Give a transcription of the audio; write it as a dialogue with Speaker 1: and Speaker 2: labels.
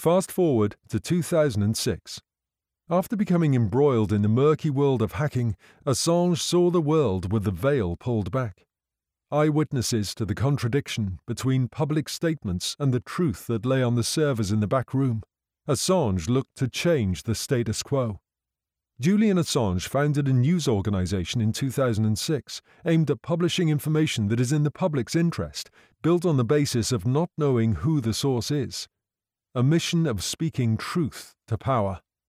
Speaker 1: Fast forward to 2006. After becoming embroiled in the murky world of hacking, Assange saw the world with the veil pulled back. Eyewitnesses to the contradiction between public statements and the truth that lay on the servers in the back room, Assange looked to change the status quo. Julian Assange founded a news organization in 2006 aimed at publishing information that is in the public's interest, built on the basis of not knowing who the source is. A mission of speaking truth to power.